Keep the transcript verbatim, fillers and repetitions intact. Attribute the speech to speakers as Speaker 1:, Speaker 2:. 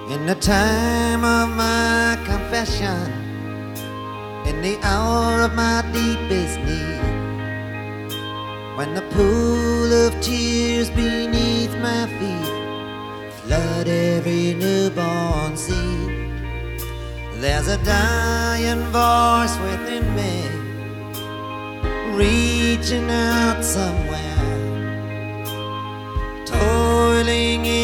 Speaker 1: In the time of my confession, in the hour of my deepest need, when the pool of tears beneath my feet flood every newborn seed, there's a dying voice within me, reaching out somewhere, toiling in